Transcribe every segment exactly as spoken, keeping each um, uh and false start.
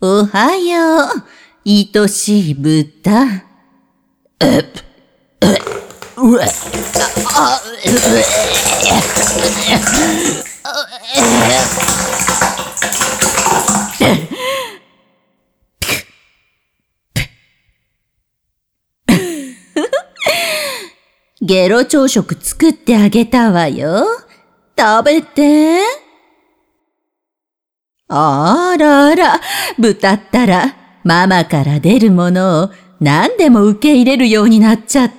おはよう、愛しい豚。うっ、う、うえ、あ、うえ、ゲロ朝食作ってあげたわよ。食べて。あらあら、豚ったらママから出るものを何でも受け入れるようになっちゃって。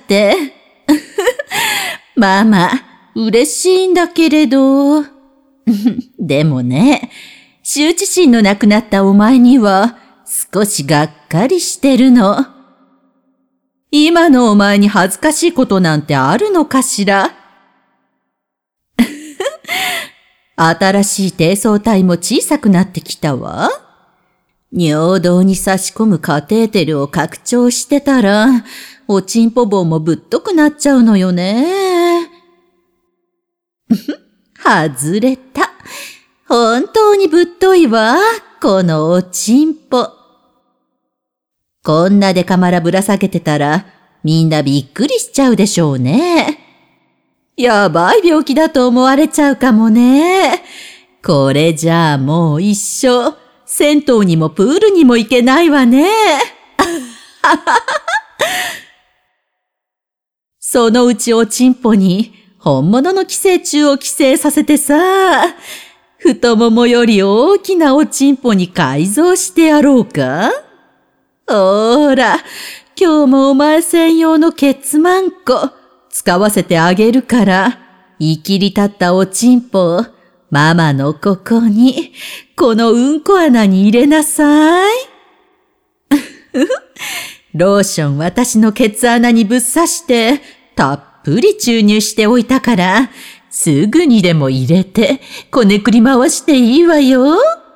ママ、嬉しいんだけれど。でもね、羞恥心のなくなったお前には少しがっかりしてるの。今のお前に恥ずかしいことなんてあるのかしら。新しい低層体も小さくなってきたわ。尿道に差し込むカテーテルを拡張してたら、おちんぽ棒もぶっとくなっちゃうのよね。外れた。本当にぶっといわ、このおちんぽ。こんなでかまらぶら下げてたら、みんなびっくりしちゃうでしょうね。やばい病気だと思われちゃうかもね。これじゃあもう一生、銭湯にもプールにも行けないわね。そのうちおちんぽに本物の寄生虫を寄生させてさ、太ももより大きなおちんぽに改造してやろうか。ほーら、今日もお前専用のケツマンコ使わせてあげるから、いきり立ったおちんぽをママのここに、このうんこ穴に入れなさい。ローション私のケツ穴にぶっ刺して、たっぷり注入しておいたから、すぐにでも入れて、こねくり回していいわよ。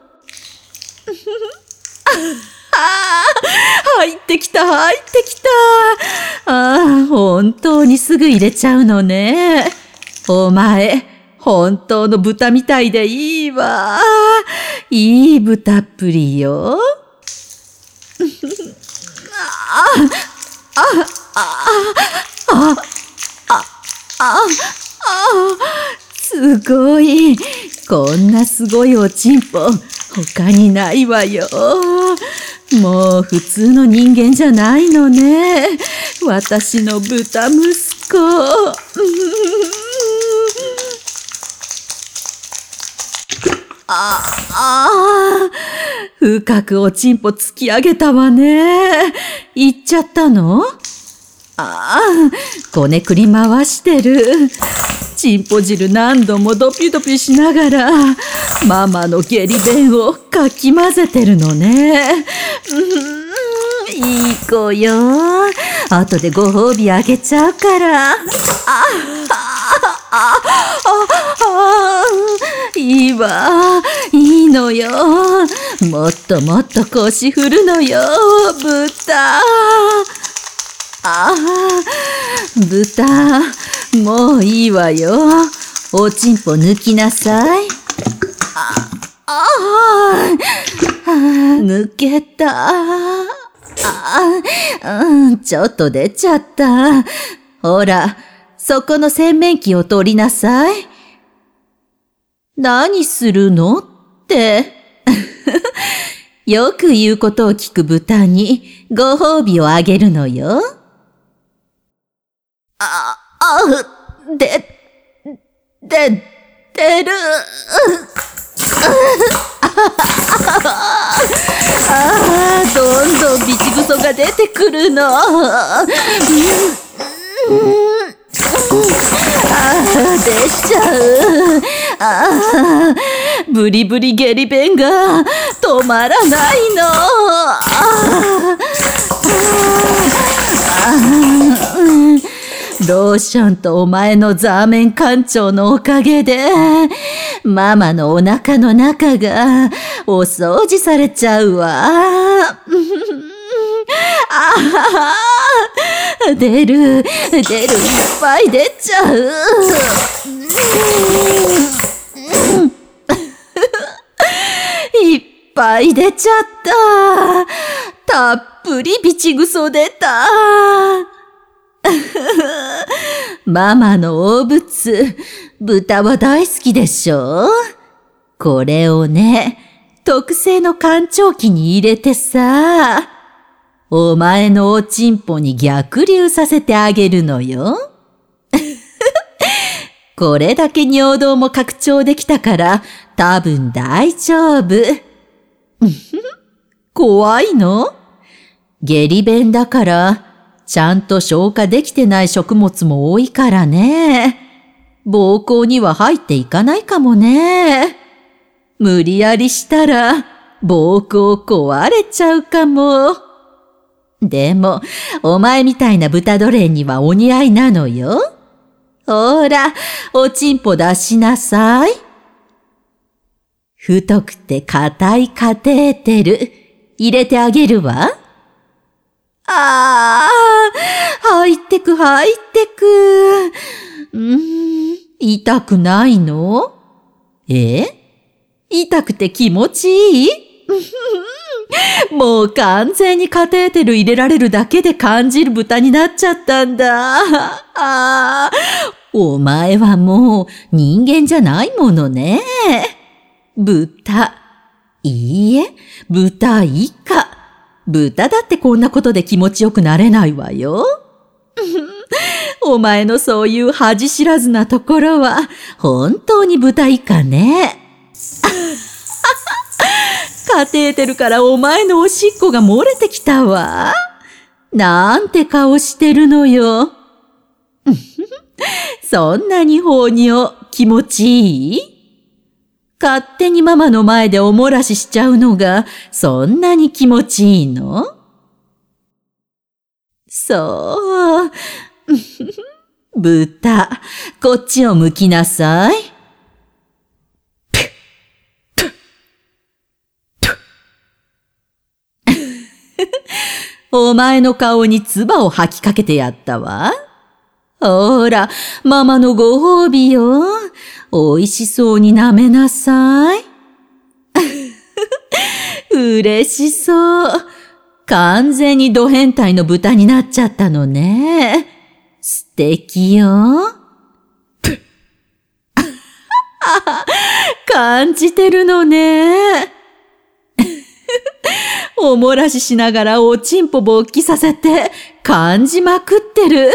ああ、入ってきた、入ってきた。ああ、本当にすぐ入れちゃうのね。お前、本当の豚みたいでいいわ。いい豚っぷりよ。ああ、ああ、ああ、ああ、すごい。こんなすごいおちんぽ、他にないわよ。もう普通の人間じゃないのね。私の豚息子。ああ、深くおちんぽ突き上げたわね。行っちゃったの？ああ、こねくり回してる。ちんぽ汁何度もドピュドピュしながら、ママの下痢便をかき混ぜてるのね。うーん、いい子よ。後でご褒美あげちゃうから。あ、あ、あ、あ、いいわ。いいのよ。もっともっと腰振るのよ、豚。ああ、豚、もういいわよ。おちんぽ抜きなさい。あ、ああ、抜けた。あ、うん、ちょっと出ちゃった。ほら、そこの洗面器を取りなさい。何するのって。よく言うことを聞く豚にご褒美をあげるのよ。あ、あ、で、で、出る。ああ、どんどんビチグソが出てくるの。ああ、出ちゃう。ああ、ブリブリ下痢便が止まらないの。ああ、ああ、ローションとお前のザーメン館長のおかげで、ママのお腹の中がお掃除されちゃうわ。ああ、出る、出る、いっぱい出ちゃう。いっぱい出ちゃった。たっぷりビチグソ出た。ママの大仏、豚は大好きでしょ？これをね、特製の干潮機に入れてさ、お前のおちんぽに逆流させてあげるのよ。これだけ尿道も拡張できたから多分大丈夫。怖いの？下痢便だからちゃんと消化できてない食物も多いからね。膀胱には入っていかないかもね。無理やりしたら膀胱壊れちゃうかも。でも、お前みたいな豚奴隷にはお似合いなのよ。ほら、おちんぽ出しなさい。太くて硬いカテーテル、入れてあげるわ。ああ、入ってく入ってく。うーん、痛くないの？え？痛くて気持ちいい？もう完全にカテーテル入れられるだけで感じる豚になっちゃったんだ。ああ、お前はもう人間じゃないものね。豚。いいえ、豚以下。豚だってこんなことで気持ちよくなれないわよ。お前のそういう恥知らずなところは本当に豚以下ね。カテーテルからお前のおしっこが漏れてきたわ。なんて顔してるのよ。そんなに放尿気持ちいい？勝手にママの前でお漏らししちゃうのがそんなに気持ちいいの？そう。豚、こっちを向きなさい。お前の顔に唾を吐きかけてやったわ。ほら、ママのご褒美よ。おいしそうに舐めなさい。嬉しそう。完全にド変態の豚になっちゃったのね。素敵よ。感じてるのね。お漏らししながらおちんぽ勃起させて感じまくってる。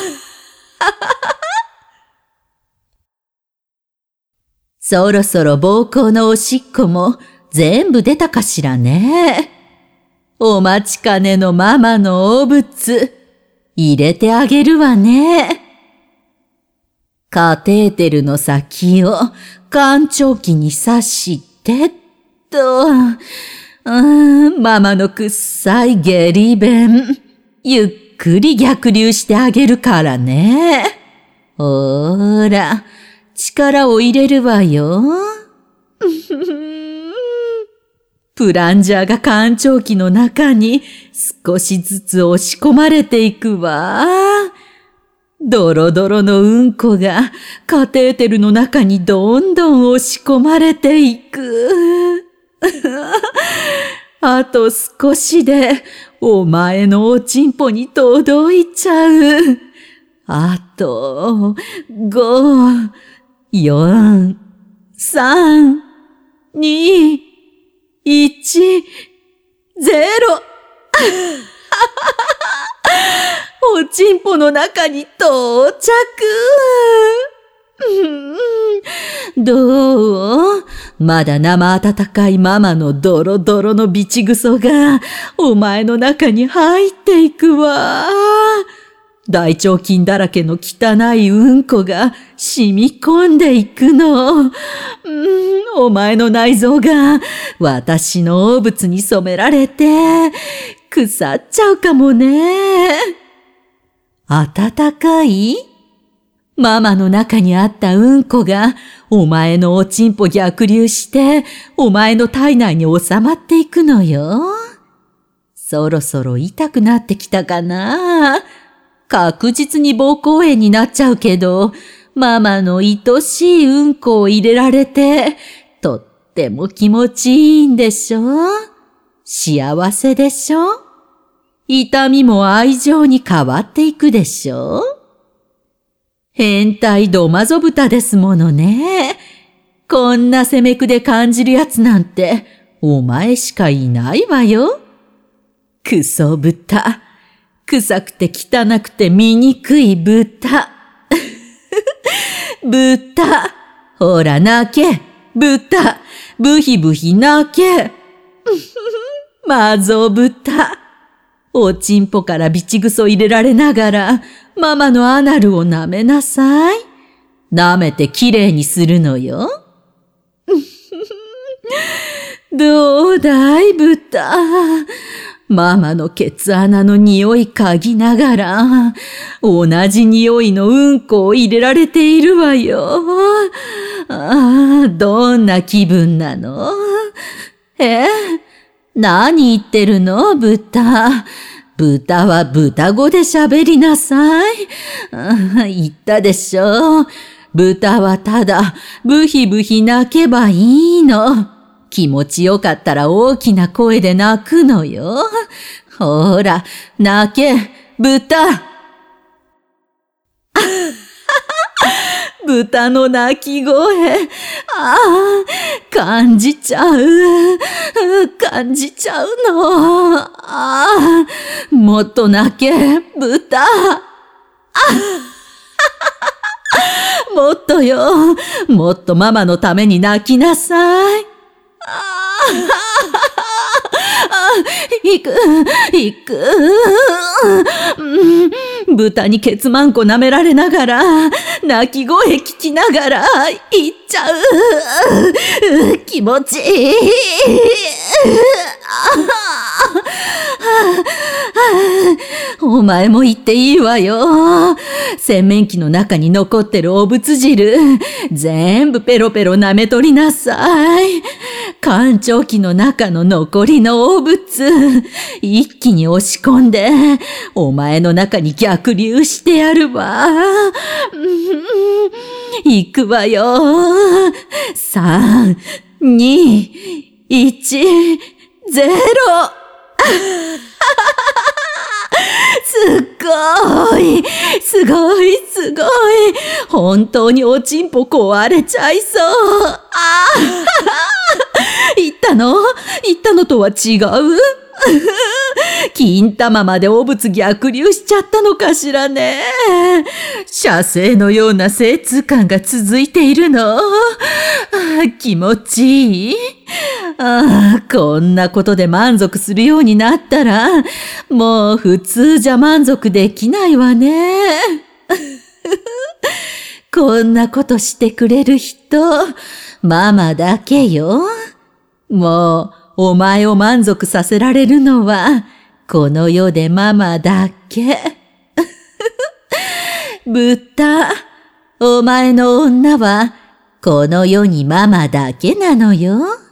そろそろ膀胱のおしっこも全部出たかしらね。お待ちかねのママのお物、入れてあげるわね。カテーテルの先を干潮機に刺してっと、うーん、ママのくっさい下痢便、ゆっくり逆流してあげるからね。ほーら、力を入れるわよ。プランジャーが干潮機の中に少しずつ押し込まれていくわ。ドロドロのうんこがカテーテルの中にどんどん押し込まれていく。あと少しでお前のおちんぽに届いちゃう。あと、ご、よん、さん、に、いち、ゼロ。おちんぽの中に到着。どう？まだ生温かいママのドロドロのビチグソがお前の中に入っていくわ。大腸菌だらけの汚いうんこが染み込んでいくの。うん、お前の内臓が私の汚物に染められて腐っちゃうかもね。温かい？ママの中にあったうんこがお前のおちんぽ逆流してお前の体内に収まっていくのよ。そろそろ痛くなってきたかな。確実に膀胱炎になっちゃうけど、ママの愛しいうんこを入れられて、とっっても気持ちいいんでしょ？幸せでしょ？痛みも愛情に変わっていくでしょ？変態ドマゾ豚ですものね。こんな責めくで感じるやつなんてお前しかいないわよ。クソ豚。臭くて汚くて醜い豚。豚。ほら泣け。豚。ブヒブヒ泣け。マゾ豚。おちんぽからビチグソ入れられながら、ママのアナルを舐めなさい。舐めてきれいにするのよ。どうだい、豚。ママのケツ穴の匂い嗅ぎながら、同じ匂いのうんこを入れられているわよ。ああ、どんな気分なの？え？何言ってるの、豚。豚は豚語で喋りなさい。言ったでしょ。豚はただ、ブヒブヒ泣けばいいの。気持ちよかったら大きな声で泣くのよ。ほら、泣け、豚。豚の鳴き声。ああ、感じちゃう。感じちゃうの。ああ、もっと泣け、豚。あもっとよ。もっとママのために泣きなさい。ああ、行く、行く。うん、豚にケツマンコ舐められながら、泣き声聞きながら、行っちゃう。気持ちいい。お前も言っていいわよ。洗面器の中に残ってるお仏汁、全部ペロペロ舐めとりなさい。干潮器の中の残りのお仏、一気に押し込んで、お前の中に逆流してやるわ。行くわよ。三、二、一、ゼロ。すっごい、すごい、すごい。本当におちんぽ壊れちゃいそう。ああ言ったの言ったのとは違う金玉までお仏逆流しちゃったのかしらね。射精のような精通感が続いているの。あ気持ちいい。ああ、こんなことで満足するようになったら、もう普通じゃ満足できないわね。こんなことしてくれる人、ママだけよ。もう、お前を満足させられるのは、この世でママだけ。豚、お前の女は、この世にママだけなのよ。